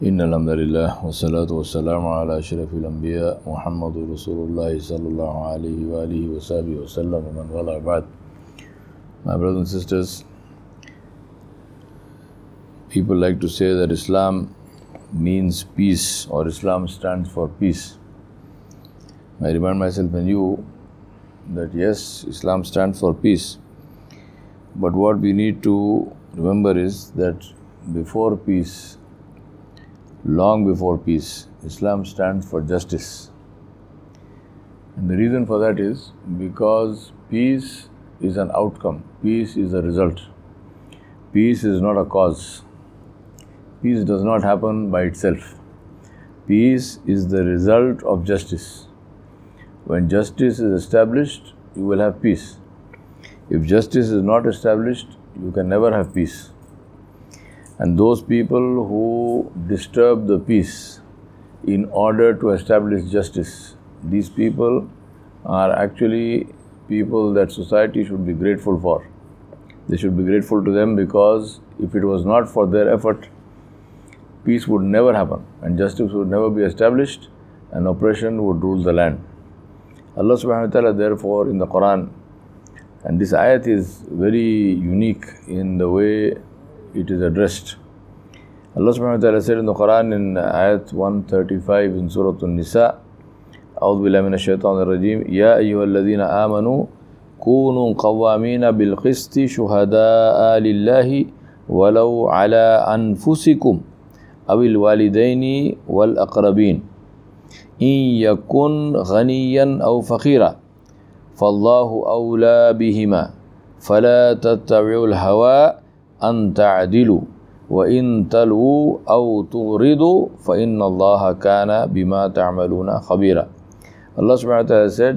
إن الحمد لله والصلاة والسلام على أشرف الأنبياء محمد رسول الله صلى الله عليه وآله وصحبه وسلم ومن والاه بعد. My brothers and sisters, people like to say that Islam means peace or Islam stands for peace. I remind myself and you that yes, Islam stands for peace. But what we need to remember is that before peace, long before peace, Islam stands for justice. And the reason for that is because peace is an outcome, peace is a result. Peace is not a cause. Peace does not happen by itself. Peace is the result of justice. When justice is established, you will have peace. If justice is not established, you can never have peace. And those people who disturb the peace in order to establish justice, these people are actually people that society should be grateful for. They should be grateful to them because if it was not for their effort, peace would never happen and justice would never be established and oppression would rule the land. Allah subhanahu wa ta'ala therefore in the Quran, and this ayat is very unique in the way it is addressed. Allah subhanahu wa ta'ala said in the Quran in ayat 135 in Surah An-Nisa, أعوذ بالله من الشيطان الرجيم يا أيها الذين آمنوا كونوا قوامين بالقسط شهداء لله ولو على أنفسكم أو الوالدين والأقربين إن يكن غنيا أو فقيرا فالله أولى بهما فلا تتبعوا الهوى أن تعدلوا وإن تلووا أو تغرضوا فإن الله كان بما تعملون خبيرا. Allah subhanahu wa ta'ala said,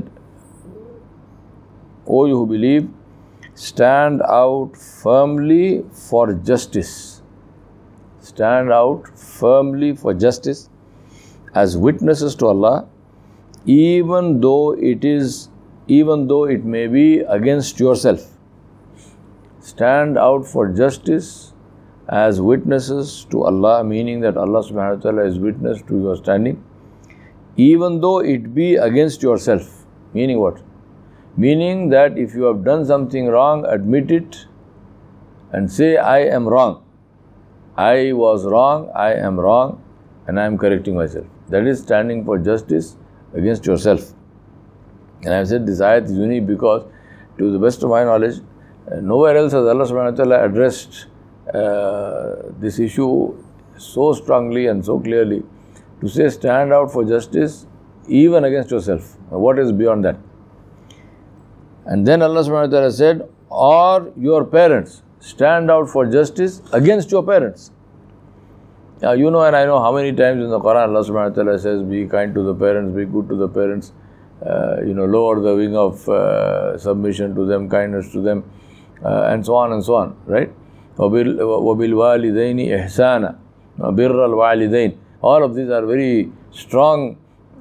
O you who believe, stand out firmly for justice. Stand out firmly for justice as witnesses to Allah, even though it may be against yourself. Stand out for justice as witnesses to Allah, meaning that Allah subhanahu wa ta'ala is witness to your standing, even though it be against yourself. Meaning what? Meaning that if you have done something wrong, admit it and say, I am wrong. I was wrong, I am wrong, and I am correcting myself. That is standing for justice against yourself. And I have said this ayat is unique because, to the best of my knowledge, nowhere else has Allah subhanahu wa ta'ala addressed this issue so strongly and so clearly to say stand out for justice even against yourself. What is beyond that? And then Allah subhanahu wa ta'ala said, or your parents, stand out for justice against your parents. Now you know and I know how many times in the Quran Allah subhanahu wa ta'ala says, be kind to the parents, be good to the parents, lower the wing of submission to them, kindness to them, and so on, right? وَبِالْوَالِدَيْنِ إِحْسَانًا بِرَّ الْوَالِدَيْنِ. All of these are very strong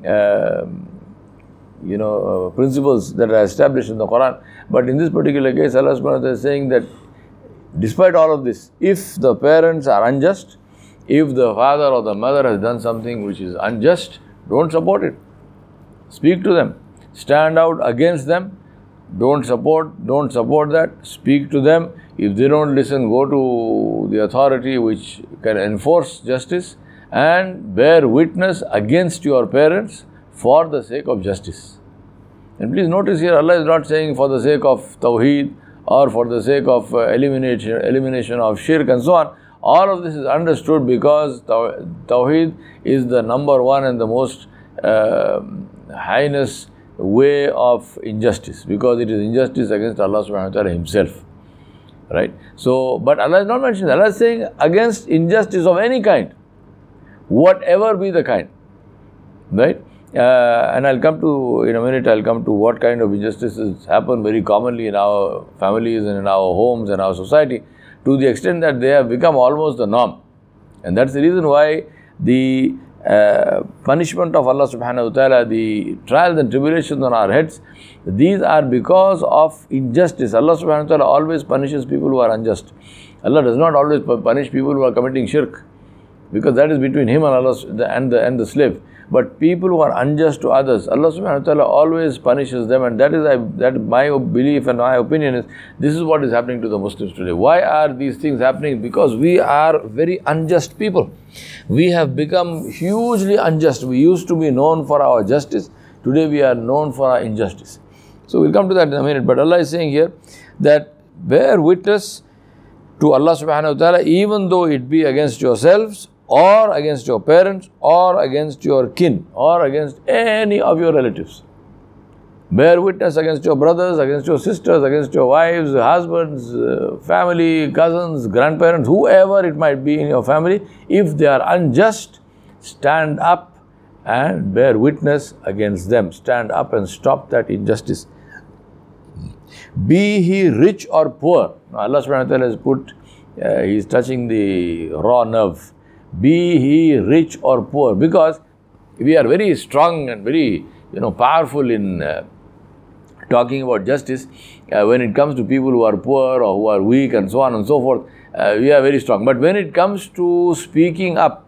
principles that are established in the Quran. But in this particular case, Allah subhanahu wa ta'ala is saying that despite all of this, if the parents are unjust, if the father or the mother has done something which is unjust, don't support it. Speak to them. Stand out against them. Don't support that. Speak to them. If they don't listen, go to the authority which can enforce justice and bear witness against your parents for the sake of justice. And please notice here, Allah is not saying for the sake of Tawheed or for the sake of elimination of shirk and so on. All of this is understood because Tawheed is the number one and the most heinous way of injustice, because it is injustice against Allah subhanahu wa ta'ala himself. Right? So, but Allah is not mentioning, Allah is saying against injustice of any kind, whatever be the kind. Right? And I'll come to, in a minute, what kind of injustices happen very commonly in our families and in our homes and our society, to the extent that they have become almost the norm. And that's the reason why the punishment of Allah subhanahu wa ta'ala, the trials and tribulations on our heads, these are because of injustice. Allah subhanahu wa ta'ala always punishes people who are unjust. Allah does not always punish people who are committing shirk. because that is between him and Allah and the slave. But people who are unjust to others, Allah subhanahu wa ta'ala always punishes them, and that is my belief and my opinion is, this is what is happening to the Muslims today. Why are these things happening? Because we are very unjust people. We have become hugely unjust. We used to be known for our justice. Today we are known for our injustice. So we'll come to that in a minute. But Allah is saying here that bear witness to Allah subhanahu wa ta'ala, even though it be against yourselves, or against your parents, or against your kin, or against any of your relatives. Bear witness against your brothers, against your sisters, against your wives, husbands, family, cousins, grandparents, whoever it might be in your family. If they are unjust, stand up and bear witness against them. Stand up and stop that injustice. Be he rich or poor. Now Allah subhanahu wa ta'ala has put, He is touching the raw nerve. Be he rich or poor, because we are very strong and very powerful in talking about justice. When it comes to people who are poor or who are weak and so on and so forth, we are very strong. But when it comes to speaking up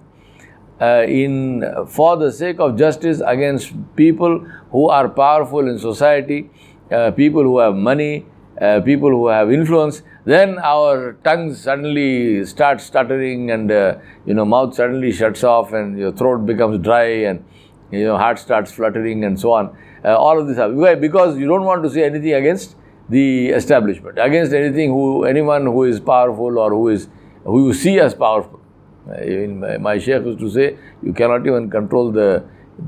for the sake of justice against people who are powerful in society, people who have money, people who have influence, then our tongues suddenly start stuttering, and mouth suddenly shuts off, and your throat becomes dry, and heart starts fluttering, and so on. All of this happens. Why? Because you don't want to say anything against the establishment, against anyone who is powerful or who you see as powerful. My sheikh used to say, you cannot even control the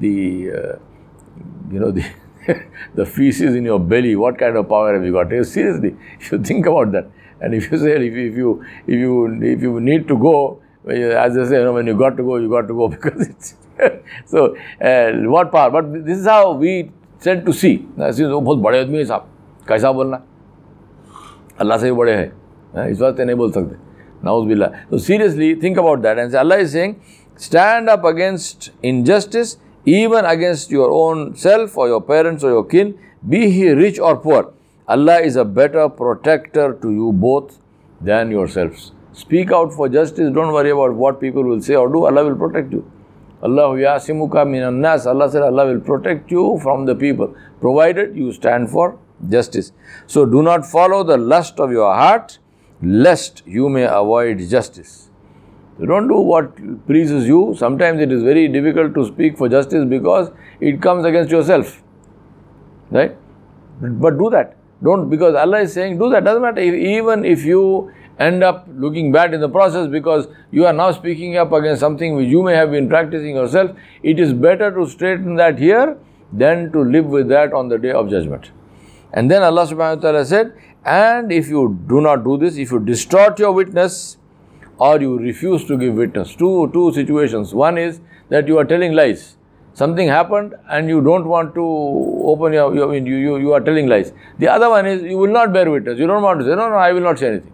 the feces in your belly. What kind of power have you got? Seriously, you should think about that. And if you say, if you need to go, as I say, when you got to go because it's so what power? But this is how we tend to see. बहुत बड़े आदमी है साहब, कैसा बोलना? अल्लाह से भी बड़े हैं, इस वास्ते नहीं बोल सकते. नाउज़ बिल्लाह. So seriously, think about that. And Allah is saying, stand up against injustice, even against your own self or your parents or your kin, be he rich or poor. Allah is a better protector to you both than yourselves. Speak out for justice. Don't worry about what people will say or do. Allah will protect you. Allahu yasimuka minan nas. Allah said Allah will protect you from the people, provided you stand for justice. So do not follow the lust of your heart, lest you may avoid justice. So don't do what pleases you. Sometimes it is very difficult to speak for justice because it comes against yourself. Right? But do that. Don't, because Allah is saying do that. Doesn't matter. Even if you end up looking bad in the process because you are now speaking up against something which you may have been practicing yourself, it is better to straighten that here than to live with that on the day of judgment. And then Allah subhanahu wa ta'ala said, and if you do not do this, if you distort your witness or you refuse to give witness, two situations. One is that you are telling lies. Something happened and you don't want to open you are telling lies. The other one is you will not bear witness. You don't want to say, no, I will not say anything.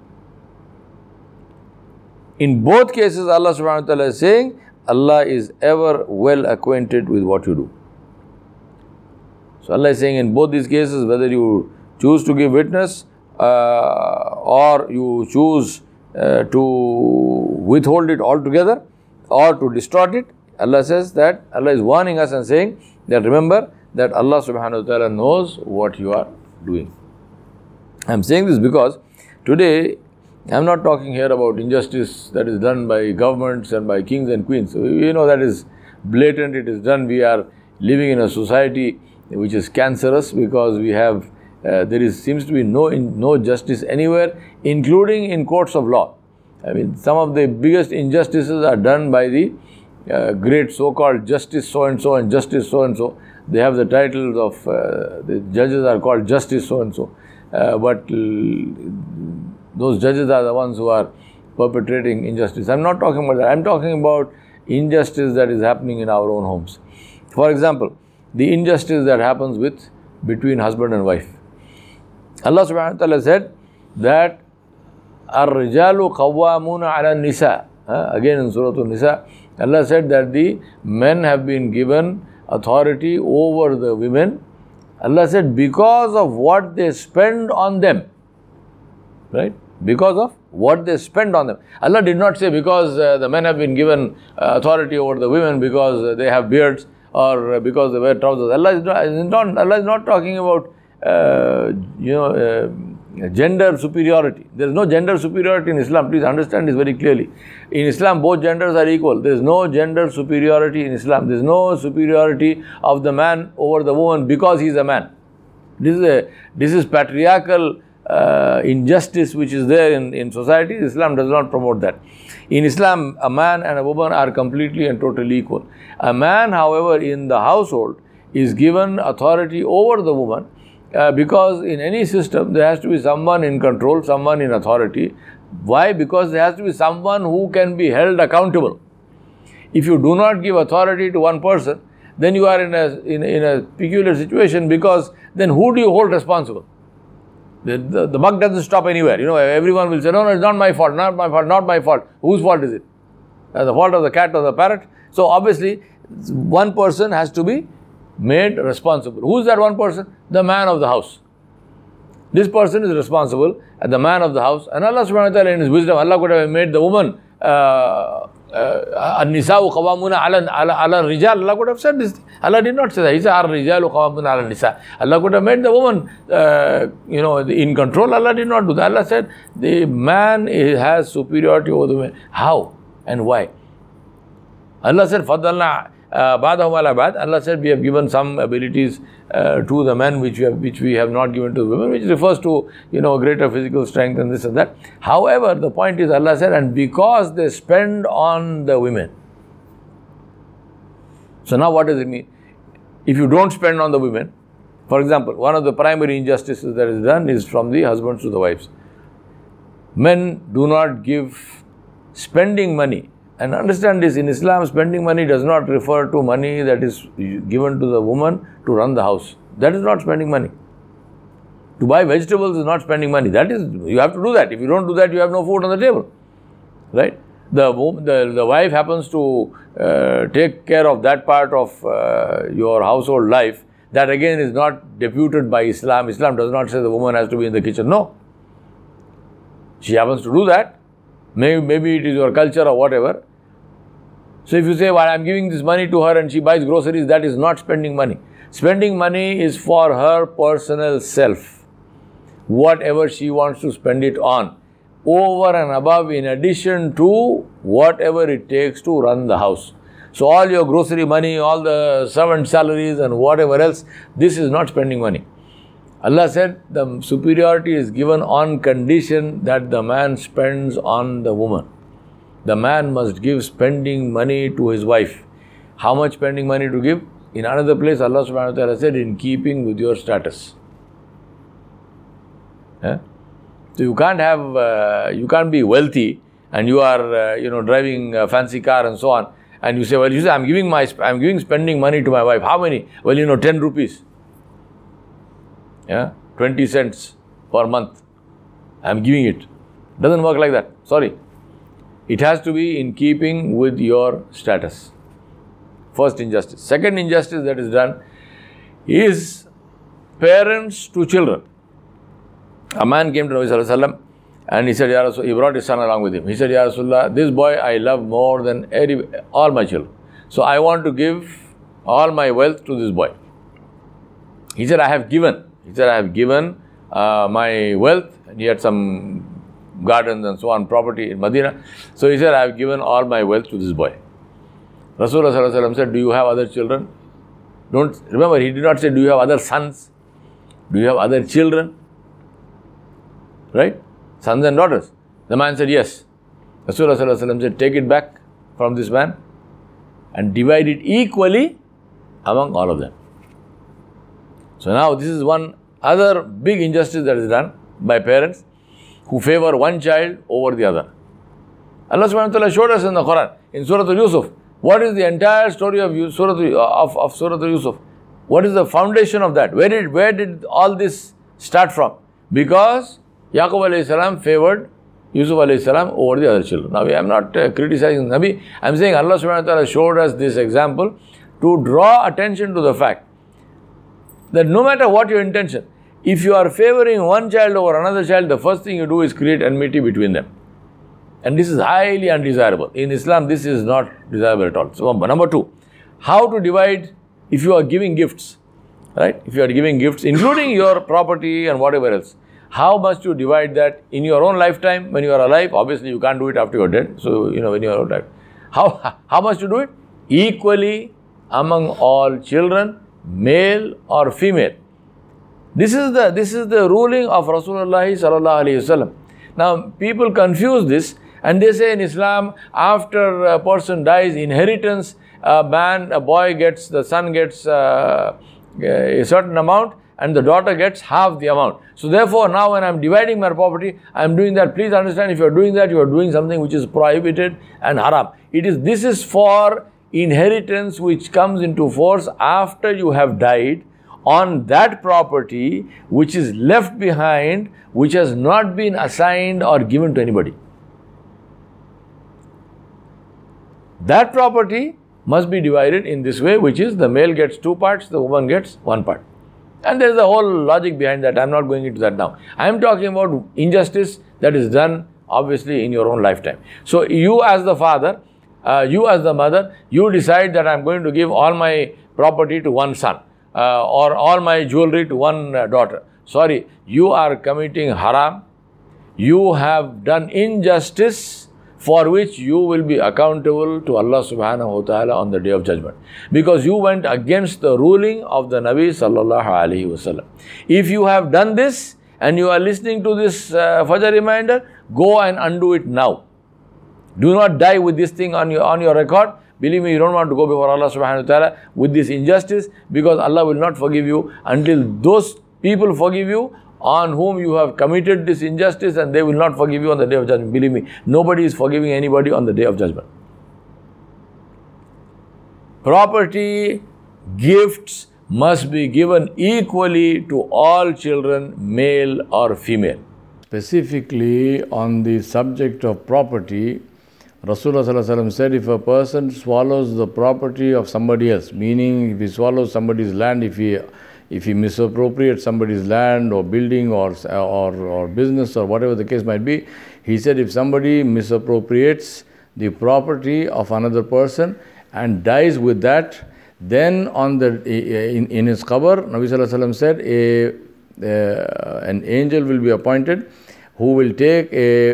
In both cases, Allah subhanahu wa ta'ala is saying, Allah is ever well acquainted with what you do. So Allah is saying in both these cases, whether you choose to give witness or you choose to withhold it altogether or to distort it, Allah says that Allah is warning us and saying that remember that Allah subhanahu wa ta'ala knows what you are doing. I am saying this because today I am not talking here about injustice that is done by governments and by kings and queens. You know that is blatant, it is done. We are living in a society which is cancerous because we have seems to be no justice anywhere, including in courts of law. I mean, some of the biggest injustices are done by the great so-called justice so-and-so and justice so-and-so. They have the titles of, the judges are called justice so-and-so. But those judges are the ones who are perpetrating injustice. I'm not talking about that. I'm talking about injustice that is happening in our own homes. For example, the injustice that happens between husband and wife. Allah subhanahu wa ta'ala said that Ar-rijalu qawwamuna ala nisa. Again in Surah An-Nisa, Allah said that the men have been given authority over the women. Allah said because of what they spend on them. Right? Because of what they spend on them. Allah did not say because the men have been given authority over the women because they have beards or because they wear trousers. Allah is not talking about gender superiority. There is no gender superiority in Islam. Please understand this very clearly. In Islam, both genders are equal. There is no gender superiority in Islam. There is no superiority of the man over the woman because he is a man. This is patriarchal injustice which is there in society. Islam does not promote that. In Islam, a man and a woman are completely and totally equal. A man, however, in the household is given authority over the woman because in any system there has to be someone in control, someone in authority. Why? Because there has to be someone who can be held accountable. If you do not give authority to one person, then you are in a peculiar situation, because then who do you hold responsible? The buck doesn't stop anywhere. Everyone will say, no, it's not my fault, not my fault, not my fault. Whose fault is it? The fault of the cat or the parrot? So obviously, one person has to be made responsible. Who is that one person? The man of the house. This person is responsible, and the man of the house. And Allah subhanahu wa ta'ala in His wisdom, Allah could have made the woman An-nisa'u qawwamuna ala rijal. Allah could have said this. Allah did not say that. He said, Ar-rijalu qawwamuna ala nisa. Allah could have made the woman, in control. Allah did not do that. Allah said, the man has superiority over the woman. How and why? Allah said, Fadalna ba'dahum ala ba'd. Allah said, we have given some abilities to the men which we have not given to the women, which refers to, greater physical strength and this and that. However, the point is, Allah said, and because they spend on the women. So now what does it mean? If you don't spend on the women, for example, one of the primary injustices that is done is from the husbands to the wives. Men do not give spending money. And understand this, in Islam, spending money does not refer to money that is given to the woman to run the house. That is not spending money. To buy vegetables is not spending money. That is, you have to do that. If you don't do that, you have no food on the table. Right? The wife happens to take care of that part of your household life. That again is not deputed by Islam. Islam does not say the woman has to be in the kitchen. No. She happens to do that. Maybe it is your culture or whatever. So if you say, well, I'm giving this money to her and she buys groceries, that is not spending money. Spending money is for her personal self. Whatever she wants to spend it on. Over and above, in addition to whatever it takes to run the house. So all your grocery money, all the servant salaries and whatever else, this is not spending money. Allah said the superiority is given on condition that the man spends on the woman. The man must give spending money to his wife. How much spending money to give? In another place, Allah subhanahu wa ta'ala said, in keeping with your status. So you can't be wealthy and you are, driving a fancy car and so on. And you say, I'm giving spending money to my wife. How many? Well, 10 rupees. 20 cents per month. I'm giving it. Doesn't work like that. Sorry. It has to be in keeping with your status. First injustice. Second injustice that is done is parents to children. A man came to Nabi Sallallahu Alaihi Wasallam and he said, Ya Rasul, he brought his son along with him. He said, Ya Rasulullah, this boy I love more than all my children. So I want to give all my wealth to this boy. He said, I have given my wealth. And he had some gardens and so on, property in Medina. So he said, I have given all my wealth to this boy. Rasulullah Sallallahu Alaihi Wasallam said, do you have other children? Remember, he did not say, do you have other sons? Do you have other children? Right? Sons and daughters. The man said, yes. Rasulullah Sallallahu Alaihi Wasallam said, take it back from this man and divide it equally among all of them. So now this is one other big injustice that is done by parents who favor one child over the other. Allah subhanahu wa ta'ala showed us in the Quran, in Surah Al-Yusuf. What is the entire story of Surah Al-Yusuf? What is the foundation of that? Where did all this start from? Because Yaqub alayhi salam favored Yusuf alayhi salam over the other children. Now, I am not criticizing Nabi. I am saying Allah subhanahu wa ta'ala showed us this example to draw attention to the fact that no matter what your intention, if you are favoring one child over another child, the first thing you do is create enmity between them. And this is highly undesirable. In Islam, this is not desirable at all. So, number two, how to divide if you are giving gifts, right? If you are giving gifts, including your property and whatever else, how must you divide that in your own lifetime when you are alive? Obviously, you can't do it after you are dead. So, when you are alive. How must you do it? Equally among all children, male or female. This is the ruling of Rasulullah sallallahu alaihi wasallam. Now, people confuse this and they say in Islam, after a person dies, inheritance, the son gets a certain amount and the daughter gets half the amount. So therefore, now when I am dividing my property, I am doing that. Please understand, if you are doing that, you are doing something which is prohibited and haram. This is for inheritance which comes into force after you have died on that property which is left behind, which has not been assigned or given to anybody. That property must be divided in this way, which is the male gets 2 parts, the woman gets 1 part. And there is a whole logic behind that. I am not going into that now. I am talking about injustice that is done obviously in your own lifetime. So you as the father, you as the mother, you decide that I am going to give all my property to one son or all my jewelry to one daughter. Sorry, you are committing haram. You have done injustice for which you will be accountable to Allah subhanahu wa ta'ala on the day of judgment. Because you went against the ruling of the Nabi sallallahu alaihi wasallam. If you have done this and you are listening to this Fajr reminder, go and undo it now. Do not die with this thing on your record. Believe me, you don't want to go before Allah subhanahu wa ta'ala with this injustice, because Allah will not forgive you until those people forgive you on whom you have committed this injustice, and they will not forgive you on the day of judgment. Believe me, nobody is forgiving anybody on the day of judgment. Property, gifts must be given equally to all children, male or female. Specifically on the subject of property, Rasulullah sallallahu alaihi wasallam said, if a person swallows the property of somebody else, meaning if he swallows somebody's land, if he misappropriates somebody's land or building or business or whatever the case might be, he said if somebody misappropriates the property of another person and dies with that, then in his qabr, Nabi sallallahu alaihi wasallam said an angel will be appointed who will take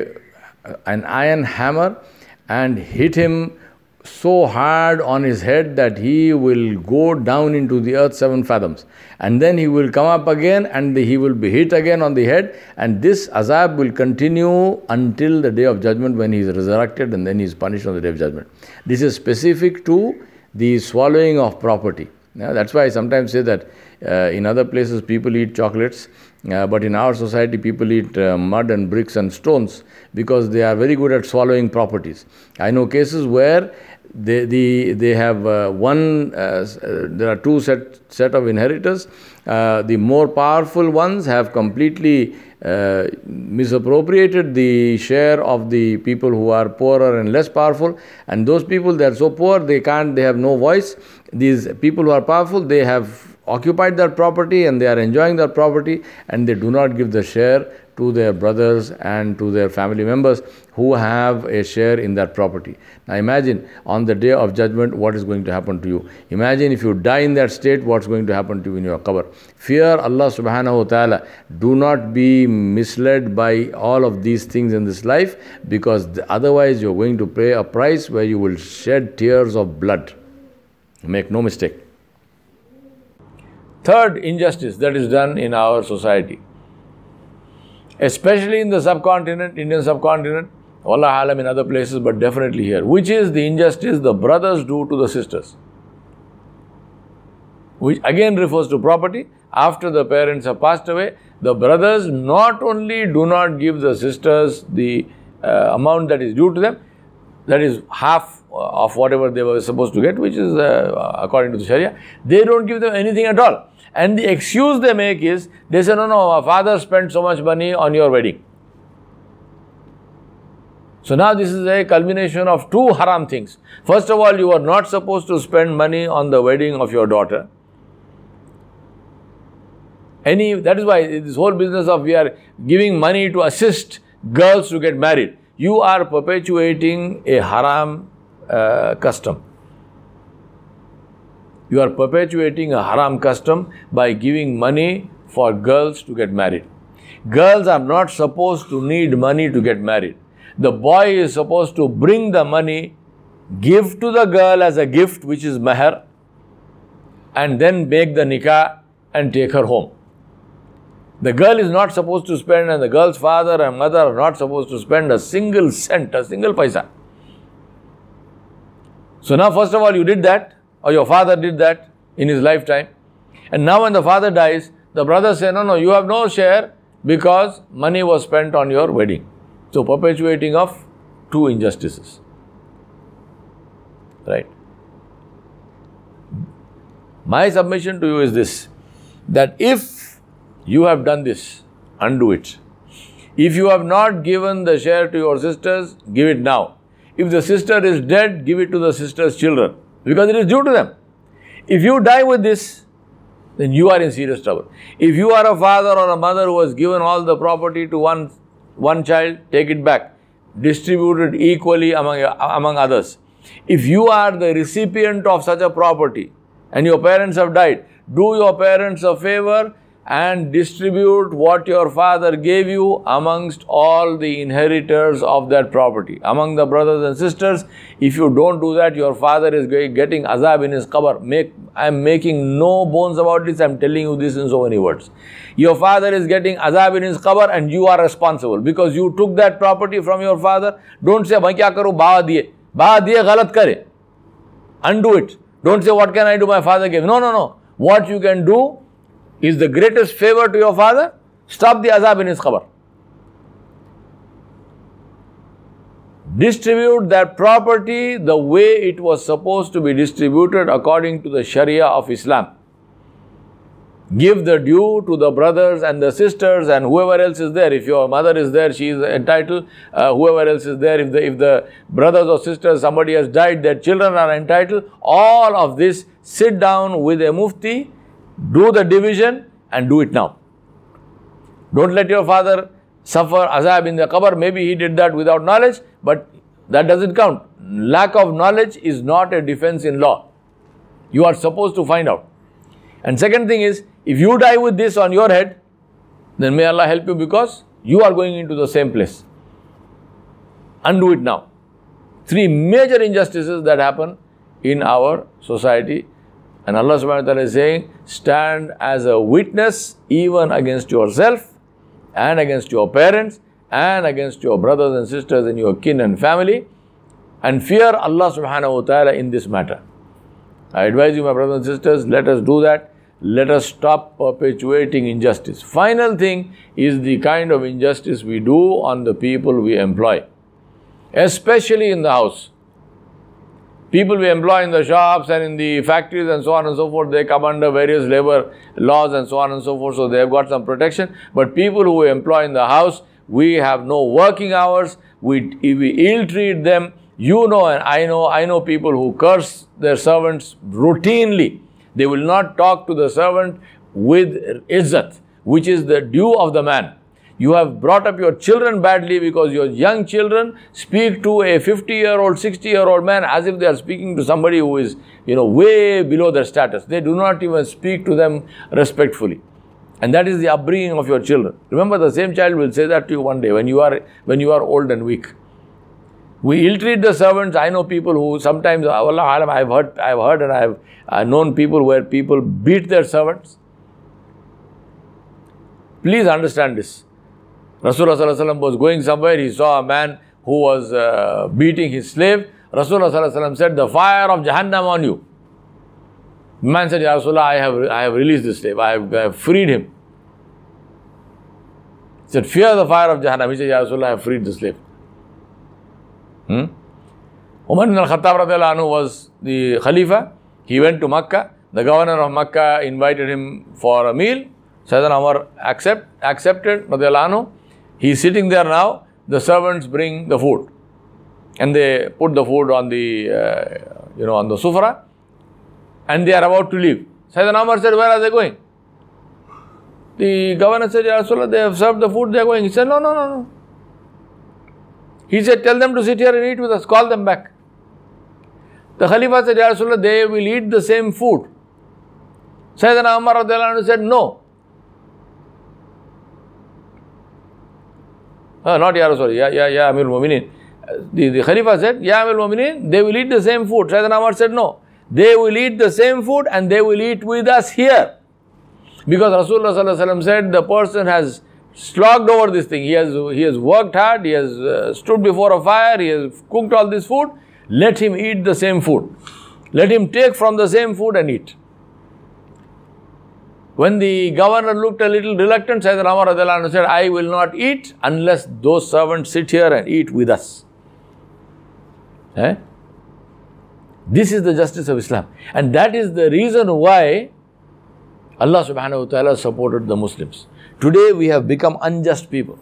an iron hammer and hit him so hard on his head that he will go down into the earth 7 fathoms. And then he will come up again and he will be hit again on the head, and this azab will continue until the day of judgment, when he is resurrected and then he is punished on the day of judgment. This is specific to the swallowing of property. That's why I sometimes say that in other places people eat chocolates, but in our society people eat mud and bricks and stones, because they are very good at swallowing properties. I know cases where they have there are 2 set of inheritors. The more powerful ones have completely misappropriated the share of the people who are poorer and less powerful, and those people, they are so poor they have no voice. These people who are powerful, they have occupied their property and they are enjoying their property, and they do not give the share to their brothers and to their family members who have a share in that property. Now imagine on the day of judgment what is going to happen to you. Imagine if you die in that state, what's going to happen to you in your qabr. Fear Allah subhanahu wa ta'ala. Do not be misled by all of these things in this life, because otherwise you're going to pay a price where you will shed tears of blood. Make no mistake. Third injustice that is done in our society, especially in the subcontinent, Indian subcontinent, Wallah alam in other places, but definitely here, which is the injustice the brothers do to the sisters, which again refers to property. After the parents have passed away, the brothers not only do not give the sisters the amount that is due to them, that is half of whatever they were supposed to get, which is according to the Sharia, they don't give them anything at all. And the excuse they make is, they say, no, our father spent so much money on your wedding. So now this is a culmination of 2 haram things. First of all, you are not supposed to spend money on the wedding of your daughter. That is why this whole business of we are giving money to assist girls to get married. you are perpetuating a haram custom. You are perpetuating a haram custom by giving money for girls to get married. Girls are not supposed to need money to get married. The boy is supposed to bring the money, give to the girl as a gift, which is mahar, and then make the nikah and take her home. The girl is not supposed to spend, and the girl's father and mother are not supposed to spend a single cent, a single paisa. So now, first of all, you did that, or your father did that in his lifetime. And now when the father dies, the brother says, no, you have no share because money was spent on your wedding. So perpetuating of two injustices. Right? My submission to you is this, that if you have done this, undo it. If you have not given the share to your sisters, give it now. If the sister is dead, give it to the sister's children, because it is due to them. If you die with this, then you are in serious trouble. If you are a father or a mother who has given all the property to one child, take it back. Distribute it equally among others. If you are the recipient of such a property and your parents have died, do your parents a favor and distribute what your father gave you amongst all the inheritors of that property, among the brothers and sisters. If you don't do that, your father is getting azab in his qabr. I am making no bones about this, I am telling you this in so many words. Your father is getting azab in his qabr and you are responsible because you took that property from your father. Don't say, "Bhai kya karu, baha diye galat kare." Undo it. Don't say, "What can I do? My father gave." No. What you can do is the greatest favor to your father. Stop the azab in his qabr. Distribute that property the way it was supposed to be distributed according to the Sharia of Islam. Give the due to the brothers and the sisters and whoever else is there. If your mother is there, she is entitled. Whoever else is there, if the brothers or sisters, somebody has died, their children are entitled. All of this, sit down with a mufti, do the division and do it now. Don't let your father suffer azab in the qabr. Maybe he did that without knowledge, but that doesn't count. Lack of knowledge is not a defense in law. You are supposed to find out. And second thing is, if you die with this on your head, then may Allah help you, because you are going into the same place. Undo it now. Three major injustices that happen in our society. And Allah subhanahu wa ta'ala is saying, stand as a witness even against yourself and against your parents and against your brothers and sisters and your kin and family, and fear Allah subhanahu wa ta'ala in this matter. I advise you, my brothers and sisters, let us do that. Let us stop perpetuating injustice. Final thing is the kind of injustice we do on the people we employ, especially in the house. People we employ in the shops and in the factories and so on and so forth, they come under various labor laws and so on and so forth, so they have got some protection. But people who we employ in the house, we have no working hours, we ill-treat them. You know and I know people who curse their servants routinely. They will not talk to the servant with izzat, which is the due of the man. You have brought up your children badly because your young children speak to a 50-year-old, 60-year-old man as if they are speaking to somebody who is, way below their status. They do not even speak to them respectfully. And that is the upbringing of your children. Remember, the same child will say that to you one day when you are old and weak. We ill-treat the servants. I know people who sometimes, Allah, I've heard and I've known people where people beat their servants. Please understand this. Rasulullah sallallahu alaihi wasallam was going somewhere. He saw a man who was beating his slave. Rasulullah sallallahu alaihi wasallam said, "The fire of Jahannam on you." The man said, "Ya Rasulullah, I have released this slave. I have freed him." He said, "Fear the fire of Jahannam." He said, "Ya Rasulullah, I have freed the slave." Umar ibn al-Khattab radiallahu anhu was the Khalifa. He went to Makkah. The governor of Makkah invited him for a meal. Sayyidina Umar accepted radiallahu anhu. He's sitting there now. The servants bring the food, and they put the food on the on the sufra, and they are about to leave. Sayyidina Umar said, "Where are they going?" The governor said, "Ya Rasulullah, they have served the food, they are going." He said, No. He said, tell them to sit here and eat with us, call them back. The Khalifa said, Ya Rasulullah, they will eat the same food. Sayyidina Umar radiallahu anhu said, no. Not Ya Rasulullah, Ya Amir al-Mu'mineen. The Khalifa said, Ya Amir al-Mu'mineen, they will eat the same food. Sayyidina Umar said, no. They will eat the same food and they will eat with us here. Because Rasulullah sallallahu alaihi wasallam said, the person has slogged over this thing. He has worked hard, he has stood before a fire, he has cooked all this food. Let him eat the same food. Let him take from the same food and eat. When the governor looked a little reluctant, Sayyidina Umar radiallahu anhu said, I will not eat unless those servants sit here and eat with us. This is the justice of Islam. And that is the reason why Allah subhanahu wa ta'ala supported the Muslims. Today we have become unjust people.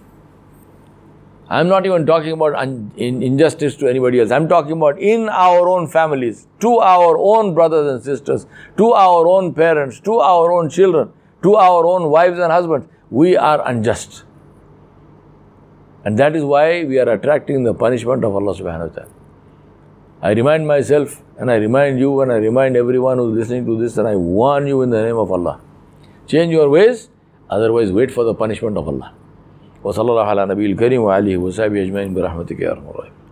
I am not even talking about injustice to anybody else. I am talking about in our own families, to our own brothers and sisters, to our own parents, to our own children, to our own wives and husbands. We are unjust. And that is why we are attracting the punishment of Allah subhanahu wa ta'ala. I remind myself and I remind you and I remind everyone who is listening to this, and I warn you in the name of Allah. Change your ways, otherwise wait for the punishment of Allah. وصلى الله على نبي الكريم وعليه وصحبه أجمعين برحمتك يا أرحم الراحمين.